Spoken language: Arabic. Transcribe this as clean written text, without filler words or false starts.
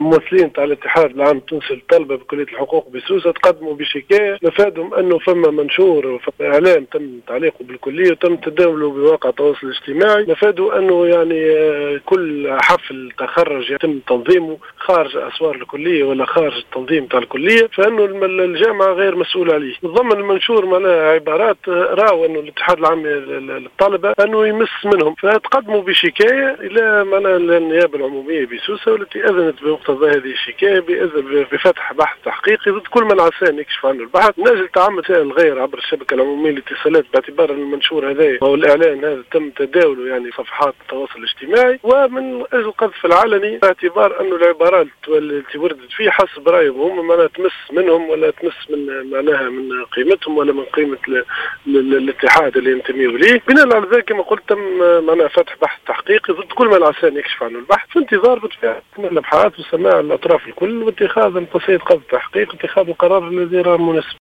الممثلين تاع الاتحاد العام التونسي للطلبه بكليه الحقوق بسوسه تقدموا بشكايه مفادهم انه فما منشور وفما اعلان تم تعليقه بالكليه وتم تداوله بمواقع التواصل الاجتماعي، مفاده انه يعني كل حفل تخرج يتم تنظيمه خارج اسوار الكليه ولا خارج التنظيم تاع الكليه، فانه الجامعه غير مسؤوله عليه. ضمن المنشور معناها عبارات راوا انه الاتحاد العام للطلبه انه يمس منهم، فتقدموا بشكايه الى معناها النيابه العموميه بسوسه والتي اذنت بمقتضى هذه الشكايه بفتح بحث تحقيقي ضد كل من عسى يكشف عنه البحث. من اجل تعمد سائل الغير عبر الشبكه العموميه للاتصالات باعتبار ان المنشور هذا او الاعلان هذا تم تداوله يعني صفحات التواصل الاجتماعي، ومن اجل القذف العلني باعتبار انه العبارات التي وردت فيه حسب رايهم هم معناها تمس منهم ولا تمس من معناها من قيمتهم ولا من قيمه الاتحاد اللي ينتميوا ليه. بناء على ذلك كما قلت تم معناها فتح بحث تحقيقي ضد كل من عسى يكشف عنه البحث في انتظار بتفاعل الابحاث وسماع الاطراف الكل واتخاذ قصيد قصد تحقيق اتخاذ القرار الذي يرى مناسب.